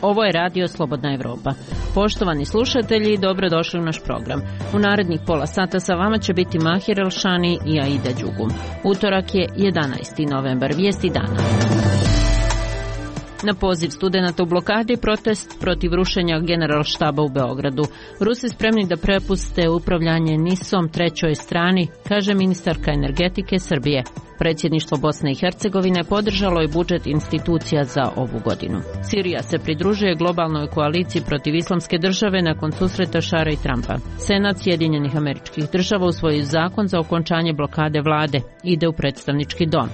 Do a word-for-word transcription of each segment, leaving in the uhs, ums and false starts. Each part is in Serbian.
Ovo je Radio Slobodna Evropa. Poštovani slušatelji, dobrodošli u naš program. U narednih pola sata sa vama će biti Mahir Elšani i Aida Đugum. Utorak je jedanaesti novembar, vijesti dana. Na poziv studenata u blokadi protest protiv rušenja Generalštaba u Beogradu. Rusi spremni da prepuste upravljanje NIS-om trećoj strani, kaže ministarka energetike Srbije. Predsjedništvo Bosne i Hercegovine podržalo je budžet institucija za ovu godinu. Sirija se pridružuje globalnoj koaliciji protiv islamske države nakon susreta Šara i Trumpa. Senat Sjedinjenih Američkih Država usvojio zakon za okončanje blokade vlade. Ide u predstavnički dom.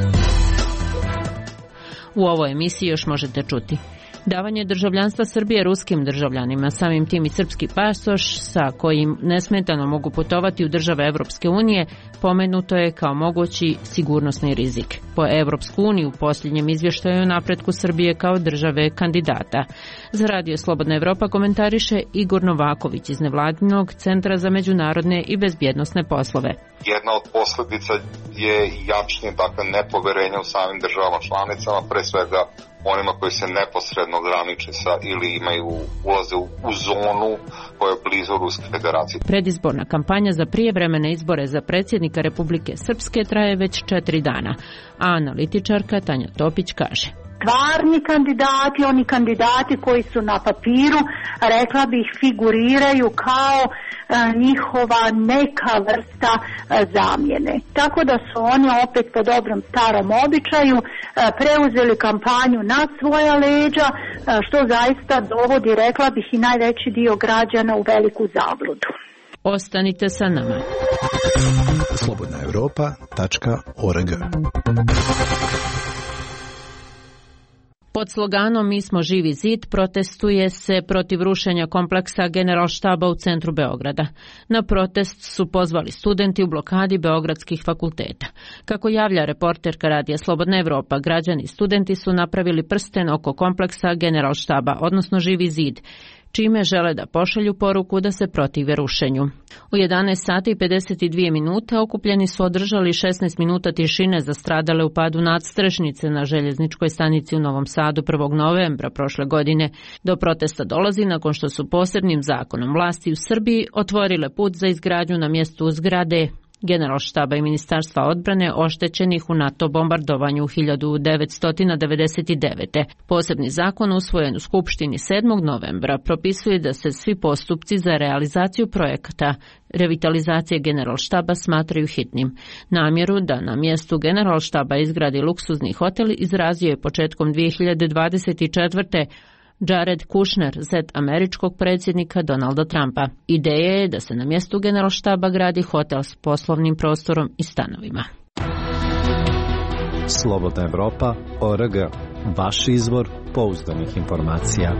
U ovoj emisiji još možete čuti davanje državljanstva Srbije ruskim državljanima, samim tim i srpski pasoš sa kojim nesmetano mogu putovati u države Evropske unije, pomenuto je kao mogući sigurnosni rizik. Po Evropsku uniju u posljednjem izvještaju o napretku Srbije kao države kandidata. Za Radio Slobodna Evropa komentariše Igor Novaković iz Nevladinog centra za međunarodne i bezbjednosne poslove. Jedna od posljedica je jačnje, dakle, nepoverenja u samim državama članicama, pre svega onima koji se neposredno graniče sa ili imaju ulaze u, u zonu koja je blizu Ruske federacije. Predizborna kampanja za prijevremene izbore za predsjednika Republike Srpske traje već četiri dana, a analitičarka Tanja Topić kaže: stvarni kandidati, oni kandidati koji su na papiru, rekla bih, figuriraju kao e, njihova neka vrsta e, zamjene. Tako da su oni opet po dobrom starom običaju e, preuzeli kampanju na svoja leđa, e, što zaista dovodi, rekla bih, i najveći dio građana u veliku zabludu. Ostanite sa nama. slobodna europa tačka org. Pod sloganom Mi smo živi zid protestuje se protiv rušenja kompleksa Generalštaba u centru Beograda. Na protest su pozvali studenti u blokadi beogradskih fakulteta. Kako javlja reporterka Radija Slobodna Evropa, građani i studenti su napravili prsten oko kompleksa Generalštaba, odnosno Živi zid, čime žele da pošalju poruku da se protive rušenju. U jedanaest sati i pedeset dvije minute okupljeni su održali šesnaest minuta tišine za stradale u padu nadstrešnice na željezničkoj stanici u Novom Sadu prvog novembra prošle godine. Do protesta dolazi nakon što su posebnim zakonom vlasti u Srbiji otvorile put za izgradnju na mjestu zgrade Generalštaba i Ministarstva odbrane oštećenih u NATO bombardovanju hiljadu devetsto devedeset devete. Posebni zakon usvojen u Skupštini sedmog novembra propisuje da se svi postupci za realizaciju projekata revitalizacije Generalštaba smatraju hitnim. Namjeru da na mjestu Generalštaba izgradi luksuzni hotel izrazio je početkom dvije hiljade dvadeset četvrte. Jared Kushner, zet američkog predsjednika Donalda Trumpa. Ideja je da se na mjestu Generalštaba gradi hotel s poslovnim prostorom i stanovima. Slobodna Evropa, O R G. Vaš izvor pouzdanih informacija.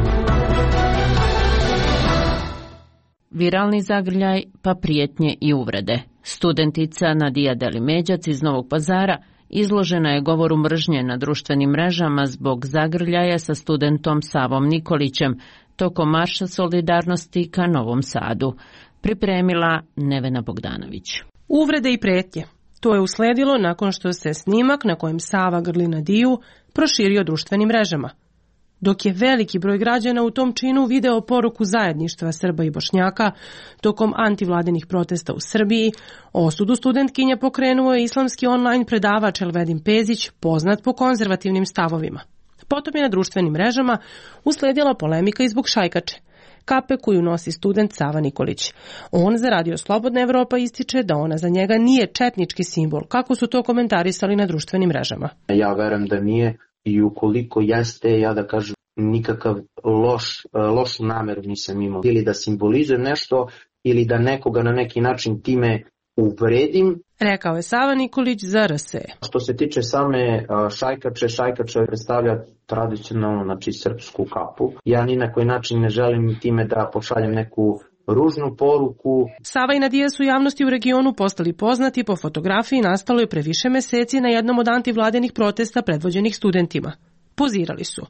Viralni zagrljaj, pa prijetnje i uvrede. Studentica Nadija Delimeđac iz Novog Pazara izložena je govoru mržnje na društvenim mrežama zbog zagrljaja sa studentom Savom Nikolićem tokom marša solidarnosti ka Novom Sadu. Pripremila Nevena Bogdanović. Uvrede i pretnje. To je usledilo nakon što se snimak na kojem Sava grli Nadiju proširio društvenim mrežama. Dok je veliki broj građana u tom činu video poruku zajedništva Srba i Bošnjaka tokom antivladinih protesta u Srbiji, osudu studentkinje pokrenuo je islamski online predavač Elvedin Pezić, poznat po konzervativnim stavovima. Potom je na društvenim mrežama usledila polemika i zbog šajkače, kape koju nosi student Sava Nikolić. On za Radio Slobodna Evropa ističe da ona za njega nije četnički simbol, kako su to komentarisali na društvenim mrežama. Ja verujem da nije. I ukoliko jeste, ja da kažem, nikakav loš, lošu nameru nisam imao. Ili da simbolizujem nešto, ili da nekoga na neki način time uvredim. Rekao je Sava Nikolić za R S E. Što se tiče same šajkače, šajkače predstavlja tradicionalno, znači, srpsku kapu. Ja ni na koji način ne želim time da pošaljem neku ružnu poruku. Sava i Nadija su javnosti u regionu postali poznati po fotografiji nastaloj pre više meseci na jednom od antivladenih protesta predvođenih studentima. Pozirali su.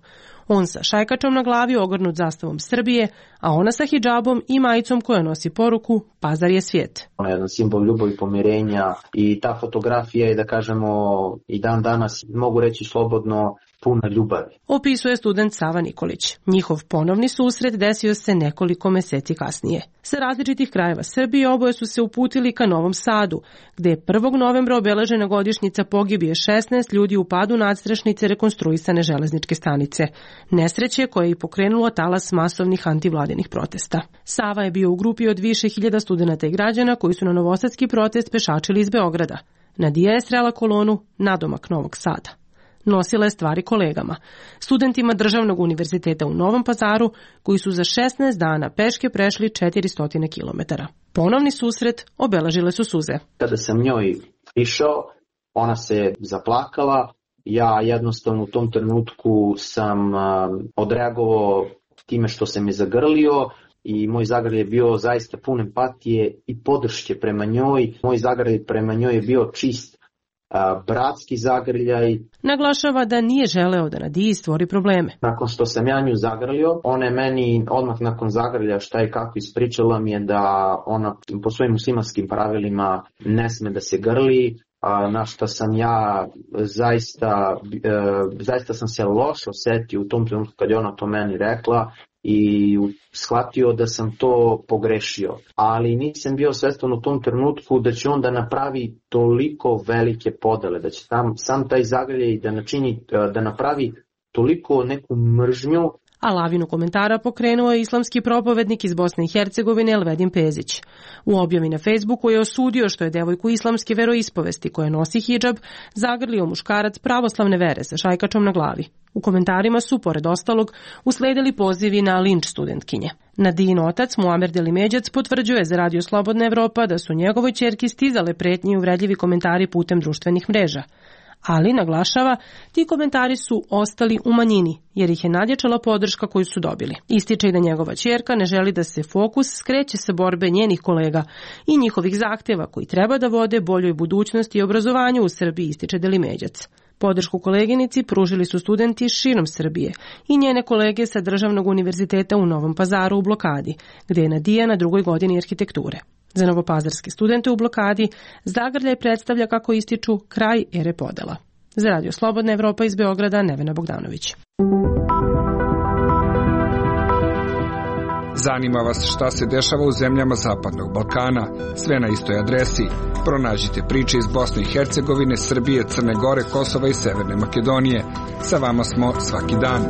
On sa šajkačom na glavi ogrnut zastavom Srbije, a ona sa hidžabom i majicom koja nosi poruku Pazar je svijet. Ona je jedan simbol ljubavi, pomirenja i ta fotografija je, da kažemo, i dan danas, mogu reći slobodno, puna ljubavi. Opisuje student Sava Nikolić. Njihov ponovni susret desio se nekoliko meseci kasnije. Sa različitih krajeva Srbije oboje su se uputili ka Novom Sadu, gde je prvog novembra obeležena godišnjica pogibije šesnaest ljudi u padu nadstrešnice rekonstruisane železničke stanice. Nesreće koje je i pokrenulo talas masovnih antivladinih protesta. Sava je bio u grupi od više hiljada studenata i građana koji su na novosadski protest pešačili iz Beograda. Nadija je srela kolonu nadomak Novog Sada. Nosila je stvari kolegama, studentima Državnog univerziteta u Novom Pazaru, koji su za šesnaest dana peške prešli četiristo kilometara. Ponovni susret obeležile su suze. Kada sam njoj išao, ona se zaplakala, ja jednostavno u tom trenutku sam odreagovao time što se me zagrlio i moj zagrlj je bio zaista pun empatije i podrške prema njoj. Moj zagrlj prema njoj je bio čist bratski zagrljaj. Naglašava da nije želeo da Nadiji stvori probleme. Nakon što sam ja nju zagrlio, ona je meni odmah nakon zagrlja šta i kako ispričala mi je da ona po svojim muslimanskim pravilima ne sme da se grli, na što sam ja zaista, zaista sam se loše osetio u tom trenutku kad je ona to meni rekla i shvatio da sam to pogrešio. Ali nisam bio svestan u tom trenutku da će on da napravi toliko velike podele, da će tam sam taj zagrljaj da načini, da napravi toliko neku mržnju. A lavinu komentara pokrenuo je islamski propovednik iz Bosne i Hercegovine Elvedin Pezić. U objavi na Facebooku je osudio što je devojku islamske veroispovesti koja nosi hidžab zagrlio muškarac pravoslavne vere sa šajkačom na glavi. U komentarima su, pored ostalog, usledili pozivi na linč studentkinje. Nadijin otac, Muamer Delimeđac, potvrđuje za Radio Slobodna Evropa da su njegovoj ćerki stizale pretnje i uvredljivi komentari putem društvenih mreža. Ali, naglašava, ti komentari su ostali u manjini, jer ih je nadjačala podrška koju su dobili. Ističe i da njegova ćerka ne želi da se fokus skreće sa borbe njenih kolega i njihovih zahteva koji treba da vode boljoj budućnosti i obrazovanju u Srbiji, ističe Delimeđac. Podršku koleginici pružili su studenti širom Srbije i njene kolege sa Državnog univerziteta u Novom Pazaru u blokadi, gde je Nadija na drugoj godini arhitekture. Za novopazarske studente u blokadi zagrljaj predstavlja, kako ističu, kraj ere podela. Za Radio Slobodna Evropa iz Beograda, Nevena Bogdanović. Zanima vas šta se dešava u zemljama Zapadnog Balkana? Sve na istoj adresi. Pronađite priče iz Bosne i Hercegovine, Srbije, Crne Gore, Kosova i Severne Makedonije. Sa vama smo svaki dan.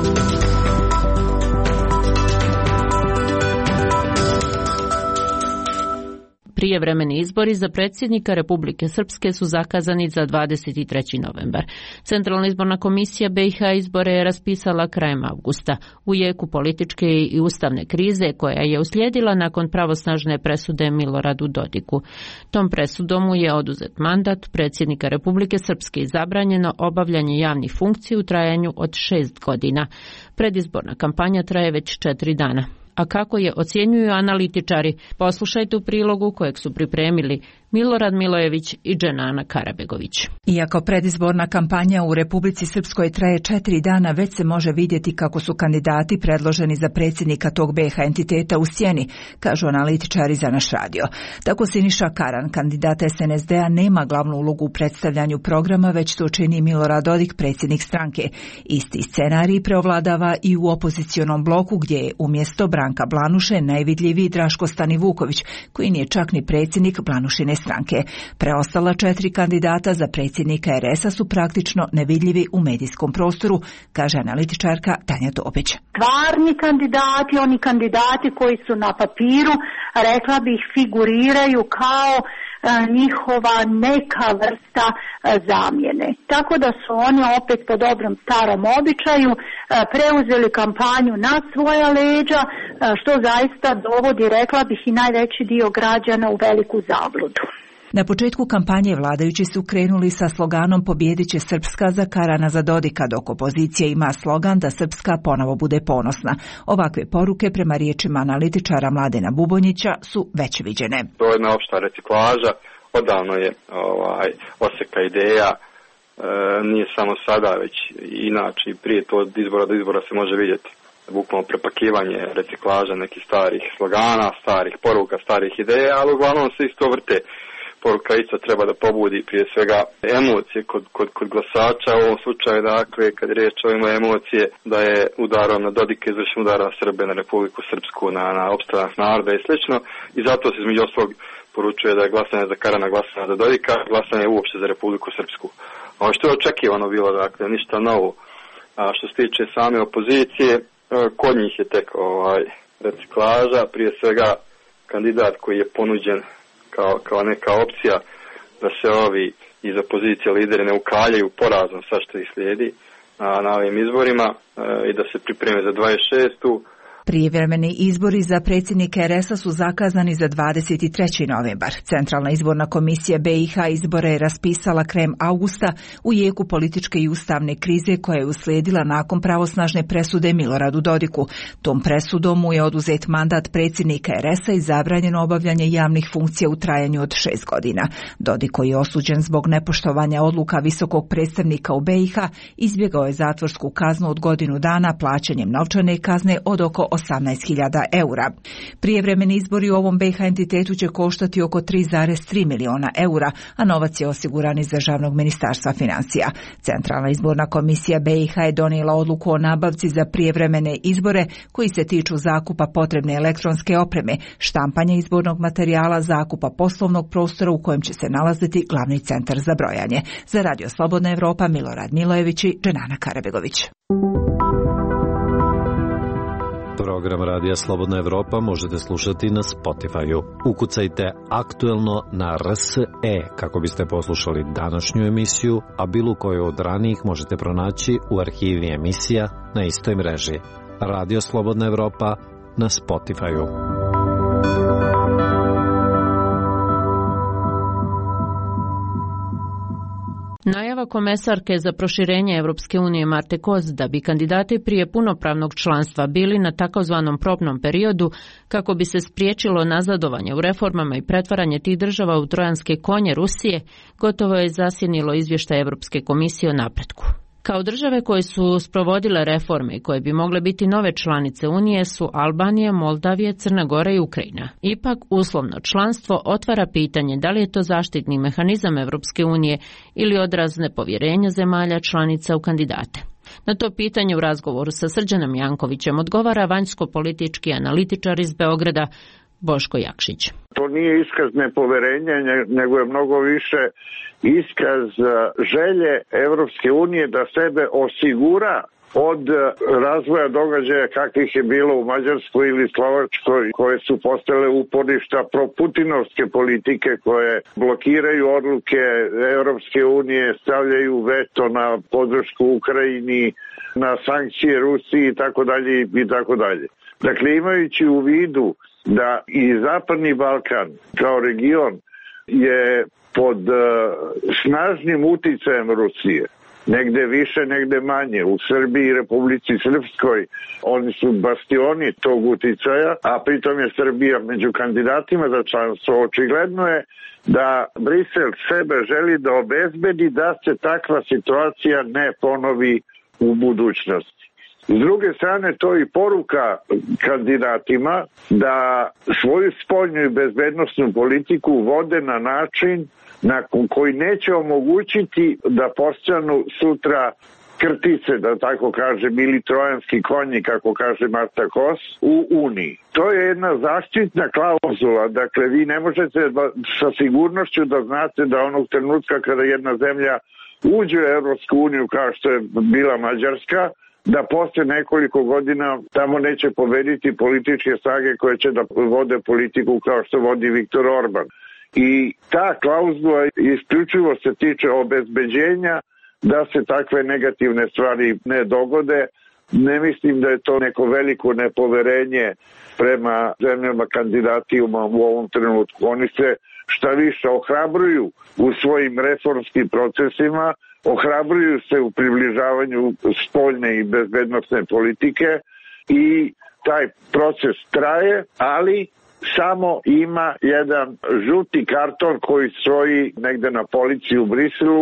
Prijevremeni izbori za predsjednika Republike Srpske su zakazani za dvadeset treći novembar. Centralna izborna komisija B i H izbore je raspisala krajem avgusta, u jeku političke i ustavne krize koja je uslijedila nakon pravosnažne presude Miloradu Dodiku. Tom presudom mu je oduzet mandat predsjednika Republike Srpske i zabranjeno obavljanje javnih funkcija u trajanju od šest godina. Predizborna kampanja traje već četiri dana. A kako je ocjenjuju analitičari, poslušajte u prilogu kojeg su pripremili Milorad Milojević i Dženana Karabegović. Iako predizborna kampanja u Republici Srpskoj traje četiri dana, već se može vidjeti kako su kandidati predloženi za predsjednika tog B i H entiteta u sjeni, kažu analitičari za naš radio. Tako Siniša Karan, kandidat S N S D-a, nema glavnu ulogu u predstavljanju programa, već to čini Milorad Dodik, predsjednik stranke. Isti scenarij preovladava i u opozicionom bloku, gdje je umjesto Branka Blanuše najvidljiviji Draško Stanivuković, koji nije čak ni predsjednik Blanušine stranke. Preostala četiri kandidata za predsjednika R S-a su praktično nevidljivi u medijskom prostoru, kaže analitičarka Tanja Topić. Stvarni kandidati, oni kandidati koji su na papiru, rekla bih, figuriraju kao njihova neka vrsta zamjene. Tako da su oni opet po dobrom starom običaju preuzeli kampanju na svoja leđa, što zaista dovodi, rekla bih, i najveći dio građana u veliku zabludu. Na početku kampanje vladajući su krenuli sa sloganom "Pobjedit će Srpska" za Karana za Dodika, dok opozicija ima slogan da Srpska ponovo bude ponosna. Ovakve poruke, prema riječima analitičara Mladena Bubonjića, su već viđene. To je jedna opšta reciklaža, odavno je ovaj, oseka ideja nije samo sada, već inače i prije to od izbora do izbora se može vidjeti. Bukvalno prepakivanje, reciklaža nekih starih slogana, starih poruka, starih ideja, ali uglavnom se isto vrte. Poruka isto treba da pobudi prije svega emocije kod, kod, kod glasača, u ovom slučaju dakle kad je riječ o ovima emocije da je udarom na Dodika izvršen udar na Srbe, na Republiku Srpsku, na, na opstanak naroda i slično, i zato se između ostalog poručuje da je glasanje za Karana, glasanje za Dodika, glasanje uopšte za Republiku Srpsku. Ono što je očekivano bilo, dakle, ništa novo. A što se tiče same opozicije, kod njih je tek ovaj, reciklaža, prije svega kandidat koji je ponuđen kao, kao neka opcija da se ovi iz opozicije lideri ne ukaljaju porazom sa što ih slijedi na, na ovim izborima e, i da se pripreme za dvadeset šestu Prijevremeni izbori za predsjednika er es a su zakazani za dvadeset treći novembar. Centralna izborna komisija be i ha izbore je raspisala krajem avgusta u jeku političke i ustavne krize koja je uslijedila nakon pravosnažne presude Miloradu Dodiku. Tom presudom mu je oduzet mandat predsjednika er es a i zabranjeno obavljanje javnih funkcija u trajanju od šest godina. Dodik, koji je osuđen zbog nepoštovanja odluka visokog predstavnika u be i ha, izbjegao je zatvorsku kaznu od godinu dana plaćanjem novčane kazne od oko osamnaest hiljada eura. Prijevremeni izbori u ovom be i ha entitetu će koštati oko tri zarez tri miliona eura, a novac je osiguran iz Državnog ministarstva financija. Centralna izborna komisija be i ha je donijela odluku o nabavci za prijevremene izbore koji se tiču zakupa potrebne elektronske opreme, štampanja izbornog materijala, zakupa poslovnog prostora u kojem će se nalaziti glavni centar za brojanje. Za Radio Slobodna Evropa, Milorad Milojević i Dženana Karabegović. Program Radija Slobodna Evropa možete slušati na Spotify-u. Ukucajte aktuelno na er es e kako biste poslušali današnju emisiju, a bilo koju od ranijih možete pronaći u arhivi emisija na istoj mreži. Radio Slobodna Evropa na Spotify-u. Najava komesarke za proširenje Evropske unije Marte Koz da bi kandidati prije punopravnog članstva bili na takozvanom probnom periodu kako bi se spriječilo nazadovanje u reformama i pretvaranje tih država u trojanske konje Rusije, gotovo je zasjenilo izvještaj Evropske komisije o napretku. Kao države koje su sprovodile reforme i koje bi mogle biti nove članice Unije su Albanija, Moldavija, Crna Gora i Ukrajina. Ipak, uslovno članstvo otvara pitanje da li je to zaštitni mehanizam Evropske unije ili odraz nepovjerenja zemalja članica u kandidate. Na to pitanje u razgovoru sa Srđanom Jankovićem odgovara vanjsko-politički analitičar iz Beograda Boško Jakšić. To nije iskaz nepoverenja, nego je mnogo više iskaz želje Evropske unije da sebe osigura od razvoja događaja kakvih je bilo u Mađarskoj ili Slovačkoj, koje su postale uporišta proputinovske politike koje blokiraju odluke Evropske unije, stavljaju veto na podršku Ukrajini, na sankcije Rusiji i tako dalje i tako dalje. Dakle, imajući u vidu da i Zapadni Balkan kao region je pod uh, snažnim uticajem Rusije, negde više, negde manje. U Srbiji i Republici Srpskoj oni su bastioni tog uticaja, a pritom je Srbija među kandidatima za članstvo. Očigledno je da Brisel sebe želi da obezbedi da se takva situacija ne ponovi u budućnosti. S druge strane, to je i poruka kandidatima da svoju spoljnu i bezbednosnu politiku vode na način na koji neće omogućiti da postanu sutra krtice, da tako kažem, ili trojanski konji, kako kaže Marta Kos, u Uniji. To je jedna zaštitna klauzula, dakle vi ne možete sa sigurnošću da znate da onog trenutka kada jedna zemlja uđe u Evropsku uniju kao što je bila Mađarska, da posle nekoliko godina tamo neće pobediti političke snage koje će da vode politiku kao što vodi Viktor Orban. I ta klauzula isključivo se tiče obezbeđenja da se takve negativne stvari ne dogode. Ne mislim da je to neko veliko nepoverenje prema zemljama kandidatima u ovom trenutku. Oni se šta više ohrabruju u svojim reformskim procesima, ohrabruju se u približavanju spoljne i bezbednosne politike i taj proces traje, ali samo ima jedan žuti karton koji stoji negde na polici u Briselu,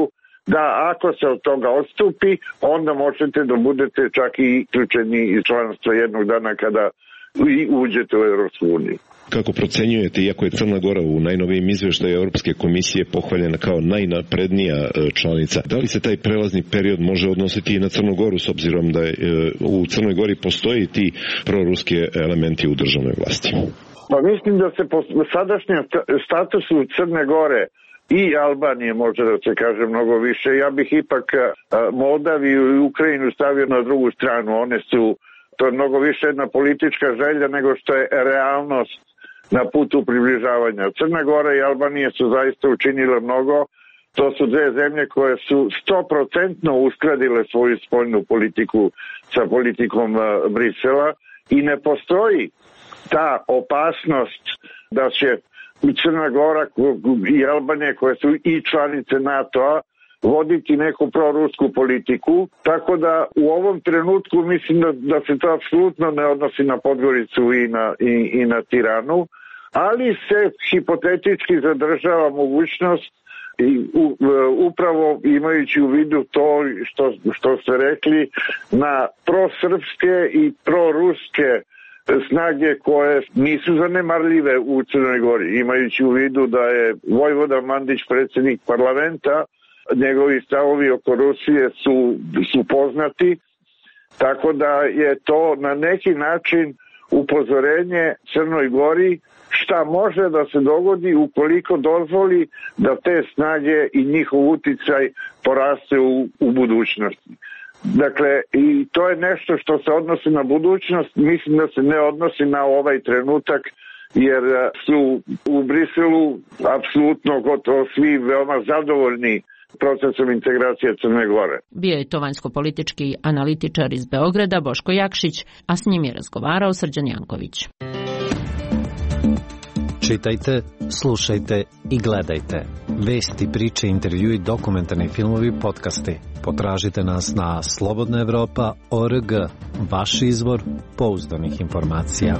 da ako se od toga odstupi, onda možete da budete čak i isključeni iz članstva jednog dana kada i uđete u Evropsku uniju. Kako procenjujete, iako je Crna Gora u najnovijim izveštaju Evropske komisije pohvaljena kao najnaprednija članica, da li se taj prelazni period može odnositi i na Crnu Goru, s obzirom da je, u Crnoj Gori postoji ti proruski elementi u državnoj vlasti? Pa mislim da se po sadašnjem statusu Crne Gore i Albanije, može da se kaže mnogo više, ja bih ipak Moldaviju i Ukrajinu stavio na drugu stranu. One su, to je mnogo više jedna politička želja nego što je realnost na putu približavanja. Crna Gora i Albanija su zaista učinile mnogo. To su dve zemlje koje su sto procentno uskladile svoju spoljnu politiku sa politikom Brisela i ne postoji ta opasnost da će Crna Gora i Albanija, koje su i članice NATO-a, voditi neku prorusku politiku, tako da u ovom trenutku mislim da, da se to apsolutno ne odnosi na Podgoricu i na, i, i na Tiranu, ali se hipotetički zadržava mogućnost i u, upravo imajući u vidu to što, što ste rekli, na prosrpske i proruske snage koje nisu zanemarljive u Crnoj Gori, imajući u vidu da je Vojvoda Mandić predsjednik parlamenta, njegovi stavovi oko Rusije su, su poznati, tako da je to na neki način upozorenje Crnoj Gori šta može da se dogodi ukoliko dozvoli da te snage i njihov uticaj poraste u, u budućnosti. Dakle, i to je nešto što se odnosi na budućnost, mislim da se ne odnosi na ovaj trenutak, jer su u Briselu apsolutno gotovo svi veoma zadovoljni procesom integracije Crne Gore. Bio je to vanjsko-politički analitičar iz Beograda Boško Jakšić, a s njim je razgovarao Srđan Janković. Čitajte, slušajte i gledajte. Vesti, priče, intervjui, dokumentarni filmovi, podcasti. Potražite nas na slobodna evropa tačka org, vaš izvor pouzdanih informacija.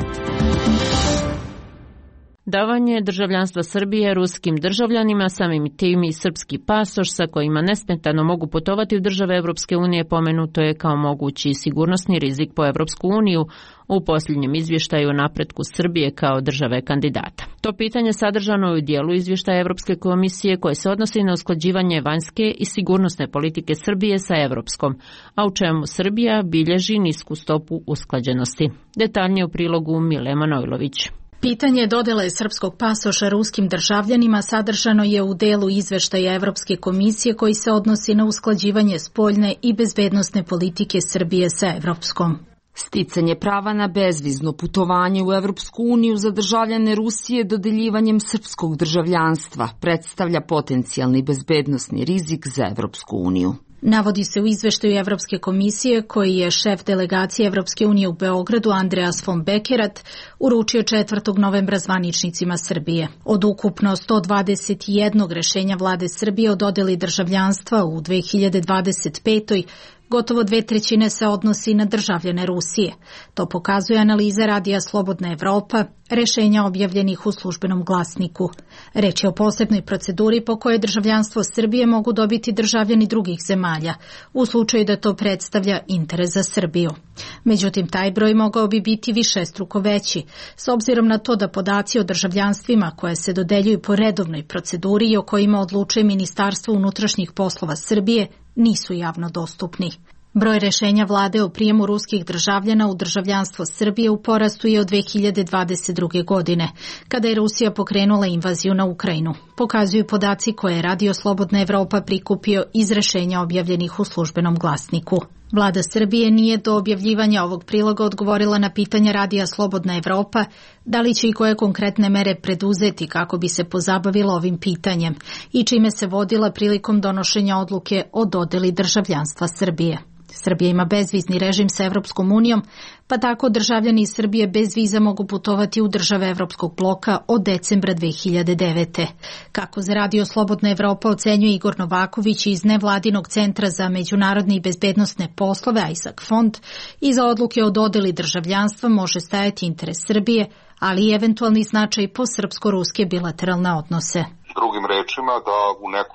Davanje državljanstva Srbije ruskim državljanima, samim tim i srpski pasoš sa kojima nesmetano mogu putovati u države Evropske unije, pomenuto je kao mogući sigurnosni rizik po Evropsku uniju u posljednjem izvještaju o napretku Srbije kao države kandidata. To pitanje sadržano je u dijelu izvještaja Evropske komisije koje se odnosi na usklađivanje vanjske i sigurnosne politike Srbije sa evropskom, a u čemu Srbija bilježi nisku stopu usklađenosti. Detaljnije u prilogu Mile Manojlović. Pitanje dodele srpskog pasoša ruskim državljanima sadržano je u delu izveštaja Evropske komisije koji se odnosi na usklađivanje spoljne i bezbednosne politike Srbije sa evropskom. Sticanje prava na bezvizno putovanje u Evropsku uniju za državljane Rusije dodeljivanjem srpskog državljanstva predstavlja potencijalni bezbednosni rizik za Evropsku uniju. Navodi se u izveštaju Evropske komisije koji je šef delegacije Evropske unije u Beogradu Andreas von Bekerat uručio četvrtog novembra zvaničnicima Srbije. Od ukupno sto dvadeset jedan rešenja vlade Srbije o dodeli državljanstva u dve hiljade dvadeset petoj gotovo dve trećine se odnosi na državljane Rusije. To pokazuje analiza radija Slobodna Evropa, rešenja objavljenih u službenom glasniku. Reč je o posebnoj proceduri po kojoj državljanstvo Srbije mogu dobiti državljani drugih zemalja, u slučaju da to predstavlja interes za Srbiju. Međutim, taj broj mogao bi biti višestruko veći, s obzirom na to da podaci o državljanstvima koje se dodeljuju po redovnoj proceduri i o kojima odlučuje Ministarstvo unutrašnjih poslova Srbije nisu javno dostupni. Broj rešenja vlade o prijemu ruskih državljana u državljanstvo Srbije u porastu je od dve hiljade dvadeset druge. godine, kada je Rusija pokrenula invaziju na Ukrajinu. Pokazuju podaci koje je Radio Slobodna Evropa prikupio iz rešenja objavljenih u službenom glasniku. Vlada Srbije nije do objavljivanja ovog priloga odgovorila na pitanja Radija Slobodna Evropa da li će i koje konkretne mere preduzeti kako bi se pozabavila ovim pitanjem i čime se vodila prilikom donošenja odluke o dodeli državljanstva Srbije. Srbija ima bezvizni režim sa Evropskom unijom, pa tako državljani iz Srbije bez viza mogu putovati u države Evropskog bloka od decembra dve hiljade devete. Kako za Radio Slobodna Evropa ocenjuje Igor Novaković iz Nevladinog centra za međunarodne i bezbednosne poslove Isaac Fond, iza odluke o dodeli državljanstva može stajati interes Srbije, ali i eventualni značaj po srpsko-ruske bilateralne odnose. Drugim rečima da u nekom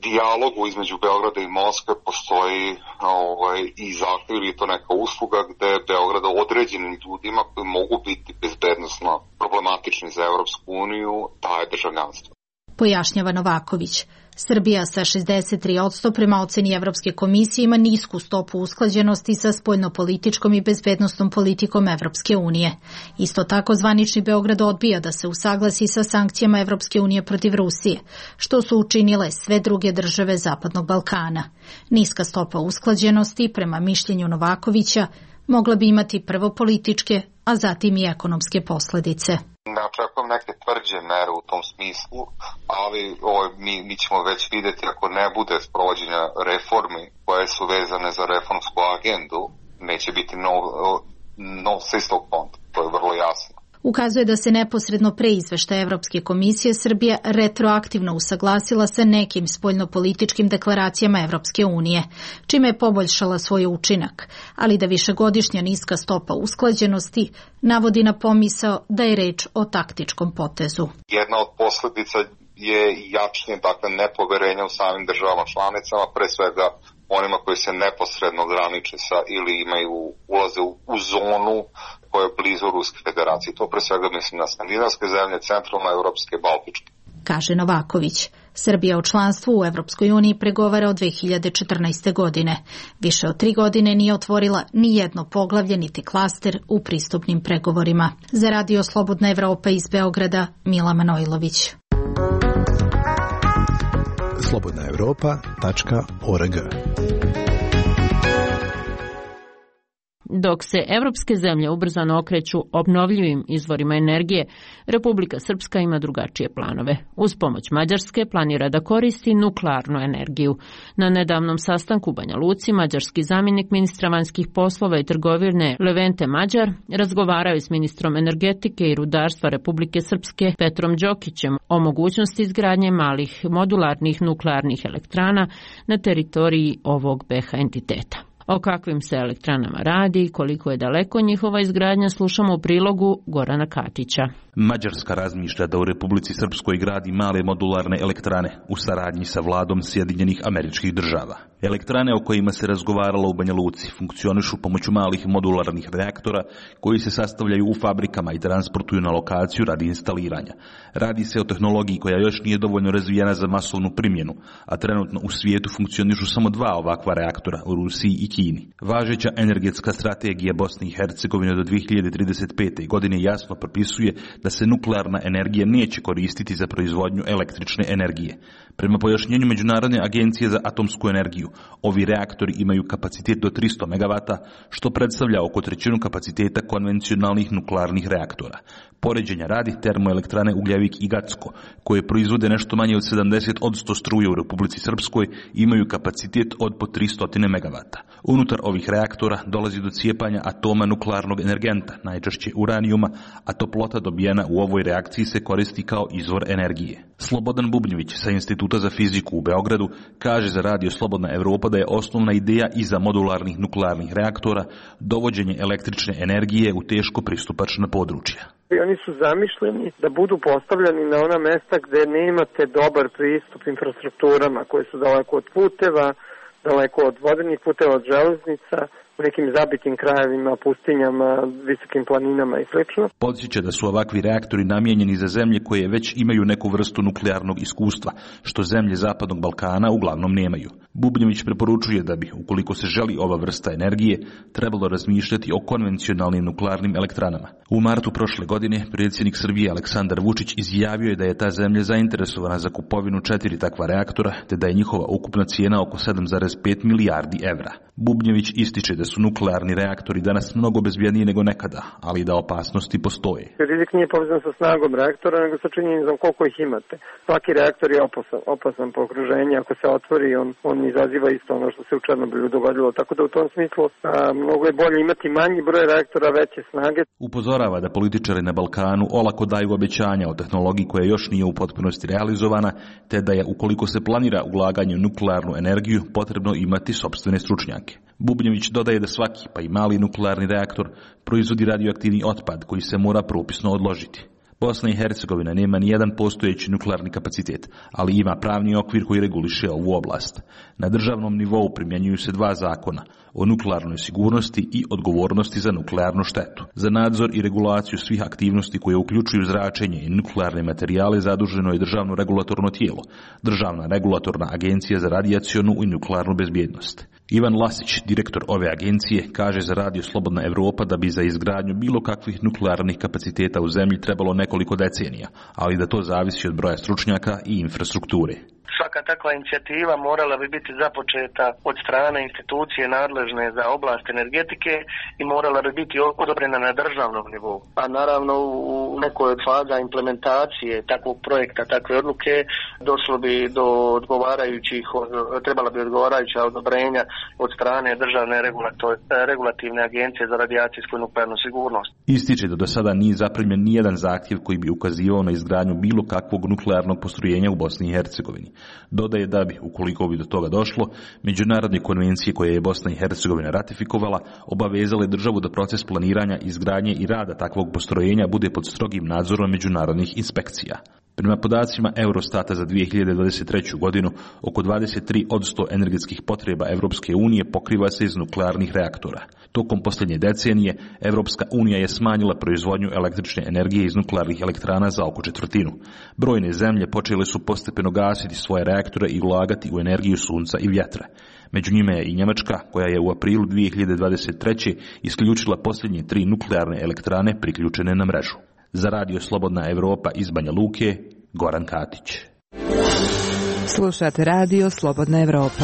dijalogu između Beograda i Moskve postoji ovaj, i zahtev ili je to neka usluga gde Beograd određenim ljudima koji mogu biti bezbednosno problematični za Evropsku uniju daje državljanstvo. Pojašnjava Novaković. Srbija sa šezdeset tri posto prema oceni Evropske komisije ima nisku stopu usklađenosti sa spoljnopolitičkom i bezbednostnom politikom Evropske unije. Isto tako zvanični Beograd odbija da se usaglasi sa sankcijama Evropske unije protiv Rusije, što su učinile sve druge države Zapadnog Balkana. Niska stopa usklađenosti, prema mišljenju Novakovića, mogla bi imati prvo političke, a zatim i ekonomske posledice. Ne očekujem neke tvrđe mere u tom smislu, ali o, mi, mi ćemo već vidjeti ako ne bude sprovođenja reformi koje su vezane za reformsku agendu, neće biti no, no sistog fond, to je vrlo jasno. Ukazuje da se neposredno pre izveštaja Evropske komisije Srbija retroaktivno usaglasila sa nekim spoljnopolitičkim deklaracijama Evropske unije, čime je poboljšala svoj učinak, ali da višegodišnja niska stopa usklađenosti navodi na pomisao da je reč o taktičkom potezu. Jedna od posljedica je jačnje, dakle, nepoverenja u samim državama članicama, pre svega onima koji se neposredno graniče sa ili imaju ulaze u, u zonu koja je blizu Ruske federacije. To pre svega mislim na skandinavske zemlje, centralno evropske, baltičke. Kaže Novaković. Srbija o članstvu u Evropskoj uniji pregovara od dve hiljade četrnaeste. godine. Više od tri godine nije otvorila ni jedno poglavlje niti klaster u pristupnim pregovorima. Za Radio Slobodna Evropa iz Beograda, Mila Manojlović. slobodna evropa tačka org. Dok se evropske zemlje ubrzano okreću obnovljivim izvorima energije, Republika Srpska ima drugačije planove. Uz pomoć Mađarske planira da koristi nuklearnu energiju. Na nedavnom sastanku u Banja Luci, mađarski zamjenik ministra vanjskih poslova i trgovine Levente Mađar razgovarao je s ministrom energetike i rudarstva Republike Srpske Petrom Đokićem o mogućnosti izgradnje malih modularnih nuklearnih elektrana na teritoriji ovog B H entiteta. O kakvim se elektranama radi i koliko je daleko njihova izgradnja slušamo u prilogu Gorana Katića. Mađarska razmišlja da u Republici Srpskoj gradi male modularne elektrane u saradnji sa vladom Sjedinjenih Američkih Država. Elektrane o kojima se razgovaralo u Banja Luci funkcionišu pomoću malih modularnih reaktora koji se sastavljaju u fabrikama i transportuju na lokaciju radi instaliranja. Radi se o tehnologiji koja još nije dovoljno razvijena za masovnu primjenu, a trenutno u svijetu funkcionišu samo dva ovakva reaktora u Rusiji i Kini. Važeća energetska strategija Bosne i Hercegovine do dve hiljade trideset pete. godine jasno propisuje da se nuklearna energija neće koristiti za proizvodnju električne energije. Prema pojašnjenju Međunarodne agencije za atomsku energiju, ovi reaktori imaju kapacitet do tristo megavata, što predstavlja oko trećinu kapaciteta konvencionalnih nuklearnih reaktora. Poređenja radi, termoelektrane Ugljevik i Gacko, koje proizvode nešto manje od sedamdeset posto struje u Republici Srpskoj, imaju kapacitet od po tristo megavata. Unutar ovih reaktora dolazi do cijepanja atoma nuklearnog energenta, najčešće uranijuma, a toplota dobijena u ovoj reakciji se koristi kao izvor energije. Slobodan Bubnjević sa Instituta za fiziku u Beogradu kaže za Radio Slobodna Evropa da je osnovna ideja iza modularnih nuklearnih reaktora dovođenje električne energije u teško pristupačna područja. Oni su zamišljeni da budu postavljeni na ona mesta gde nemate dobar pristup infrastrukturama koje su daleko od puteva, daleko od vodenih puteva, od železnica, u nekim zabitim krajevima, pustinjama, visokim planinama i sl. Podsjeća da su ovakvi reaktori namijenjeni za zemlje koje već imaju neku vrstu nuklearnog iskustva, što zemlje Zapadnog Balkana uglavnom nemaju. Bubnjević preporučuje da bi, ukoliko se želi ova vrsta energije, trebalo razmišljati o konvencionalnim nuklearnim elektranama. U martu prošle godine predsjednik Srbije Aleksandar Vučić izjavio je da je ta zemlja zainteresovana za kupovinu četiri takva reaktora, te da je njihova ukupna cijena oko sedam zarez pet milijardi evra. Bubnjević ističe da su nuklearni reaktori danas mnogo bezbjedniji nego nekada, ali da opasnosti postoje. Rizik nije povezan sa snagom reaktora, nego sa činjenicom koliko ih imate. Svaki reaktor je opasan, opasan po okruženju, ako se otvori, on, on izaziva isto ono što se u Černobilu dogodilo, tako da u tom smislu a, mnogo je bolje imati manji broj reaktora, veće snage. Upozorava da političari na Balkanu olako daju obećanja o tehnologiji koja još nije u potpunosti realizovana, te da je, ukoliko se planira ulaganje u nuklearnu energiju, potrebno imati sopstvene stručnjake. Bubnjević dodaje da svaki, pa i mali nuklearni reaktor, proizvodi radioaktivni otpad koji se mora propisno odložiti. Bosna i Hercegovina nema ni jedan postojeći nuklearni kapacitet, ali ima pravni okvir koji reguliše ovu oblast. Na državnom nivou primjenjuju se dva zakona o nuklearnoj sigurnosti i odgovornosti za nuklearnu štetu. Za nadzor i regulaciju svih aktivnosti koje uključuju zračenje i nuklearne materijale zaduženo je državno regulatorno tijelo, Državna regulatorna agencija za radijacionu i nuklearnu bezbjednost. Ivan Lasić, direktor ove agencije, kaže za Radio Slobodna Evropa da bi za izgradnju bilo kakvih nuklearnih kapaciteta u zemlji trebalo nekoliko decenija, ali da to zavisi od broja stručnjaka i infrastrukture. Svaka takva inicijativa morala bi biti započeta od strane institucije nadležne za oblast energetike i morala bi biti odobrena na državnom nivou. A naravno u nekoj od faza implementacije takvog projekta, takve odluke, došlo bi do odgovarajućih, trebala bi odgovarajuća odobrenja od strane državne regulativne agencije za radijacijsku i nuklearnu sigurnost. Ističe da do sada nije zaprimljen nijedan zahtjev koji bi ukazivao na izgradnju bilo kakvog nuklearnog postrojenja u Bosni i Hercegovini. Dodaje da bi, ukoliko bi do toga došlo, međunarodne konvencije koje je Bosna i Hercegovina ratifikovala obavezale državu da proces planiranja, izgradnje i rada takvog postrojenja bude pod strogim nadzorom međunarodnih inspekcija. Prema podacima Eurostata za dvije hiljade dvadeset treću. godinu, oko dvadeset tri posto energetskih potreba Evropske unije pokriva se iz nuklearnih reaktora. Tokom posljednje decenije, Evropska unija je smanjila proizvodnju električne energije iz nuklearnih elektrana za oko četvrtinu. Brojne zemlje počele su postepeno gasiti svoje reaktore i ulagati u energiju sunca i vjetra. Među njima je i Njemačka, koja je u aprilu dvije hiljade dvadeset treće. isključila posljednje tri nuklearne elektrane priključene na mrežu. Za Radio Slobodna Evropa iz Banja Luke, Goran Katić. Slušate Radio Slobodna Evropa.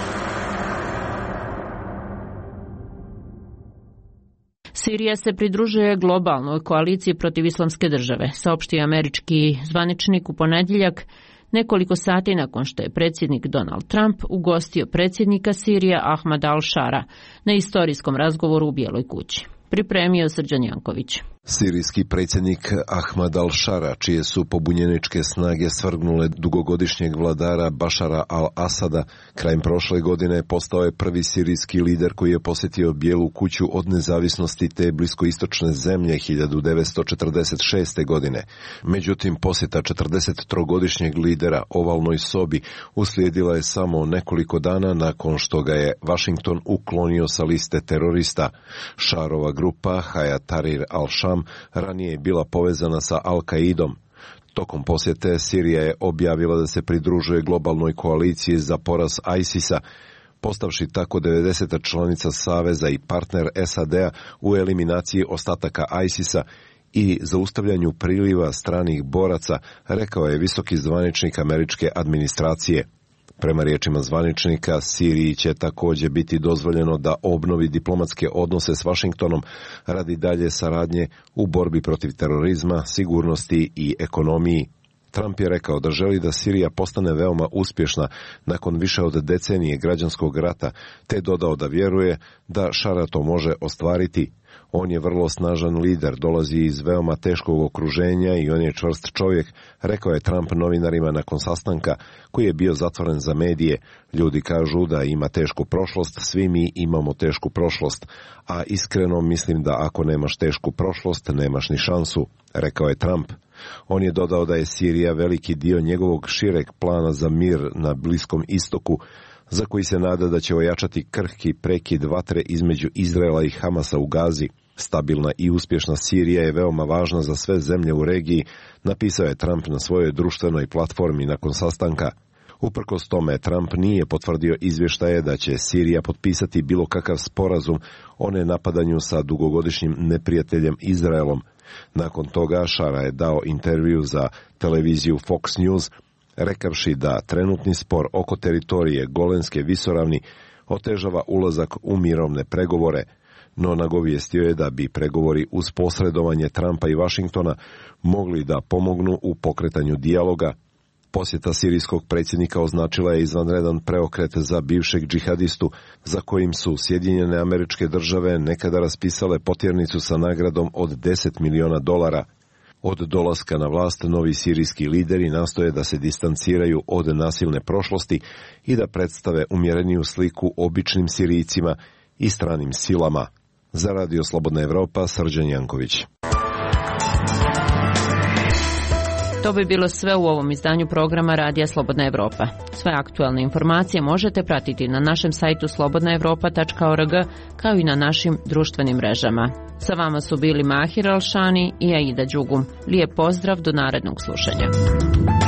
Sirija se pridružuje globalnoj koaliciji protiv islamske države, saopštio američki zvaničnik u ponedjeljak, nekoliko sati nakon što je predsjednik Donald Trump ugostio predsjednika Sirije Ahmada al-Shara na istorijskom razgovoru u Bijeloj kući. Pripremio Srđan Janković. Sirijski predsjednik Ahmad al-Shara, čije su pobunjeničke snage svrgnule dugogodišnjeg vladara Bašara al-Asada, krajem prošle godine postao je prvi sirijski lider koji je posjetio Bijelu kuću od nezavisnosti te bliskoistočne zemlje hiljadu devetsto četrdeset šeste. godine. Međutim, posjeta četrdesettrogodišnjeg lidera ovalnoj sobi uslijedila je samo nekoliko dana nakon što ga je Washington uklonio sa liste terorista. Šarova grupa Hayat Tahrir al-Sham ranije je bila povezana sa Al-Qaidom. Tokom posjete Sirija je objavila da se pridružuje globalnoj koaliciji za poraz ISIS-a, postavši tako devedeseta članica Saveza i partner S A D-a u eliminaciji ostataka ISIS-a i zaustavljanju priliva stranih boraca, rekao je visoki zvaničnik američke administracije. Prema riječima zvaničnika, Siriji će također biti dozvoljeno da obnovi diplomatske odnose s Washingtonom radi dalje saradnje u borbi protiv terorizma, sigurnosti i ekonomiji. Trump je rekao da želi da Sirija postane veoma uspješna nakon više od decenije građanskog rata, te dodao da vjeruje da Šara to može ostvariti. On je vrlo snažan lider, dolazi iz veoma teškog okruženja i on je čvrst čovjek, rekao je Trump novinarima nakon sastanka koji je bio zatvoren za medije. Ljudi kažu da ima tešku prošlost, svi mi imamo tešku prošlost, a iskreno mislim da ako nemaš tešku prošlost, nemaš ni šansu, rekao je Trump. On je dodao da je Sirija veliki dio njegovog šireg plana za mir na Bliskom istoku, za koji se nada da će ojačati krhki prekid vatre između Izraela i Hamasa u Gazi. Stabilna i uspješna Sirija je veoma važna za sve zemlje u regiji, napisao je Trump na svojoj društvenoj platformi nakon sastanka. Uprkos tome, Trump nije potvrdio izvještaje da će Sirija potpisati bilo kakav sporazum o nenapadanju sa dugogodišnjim neprijateljem Izraelom. Nakon toga Šara je dao intervju za televiziju Fox News, rekavši da trenutni spor oko teritorije Golenske visoravni otežava ulazak u mirovne pregovore, no nagovijestio je da bi pregovori uz posredovanje Trumpa i Washingtona mogli da pomognu u pokretanju dijaloga. Posjeta sirijskog predsjednika označila je izvanredan preokret za bivšeg džihadistu, za kojim su Sjedinjene Američke Države nekada raspisale potjernicu sa nagradom od deset miliona dolara. Od dolaska na vlast novi sirijski lideri nastoje da se distanciraju od nasilne prošlosti i da predstave umjereniju sliku običnim Sirijcima i stranim silama. Za Radio Slobodna Evropa, Srđan Janković. To bi bilo sve u ovom izdanju programa Radija Slobodna Evropa. Sve aktualne informacije možete pratiti na našem sajtu slobodna evropa tačka org kao i na našim društvenim mrežama. Sa vama su bili Mahir Alšani i Aida Đugum. Lijep pozdrav do narednog slušanja.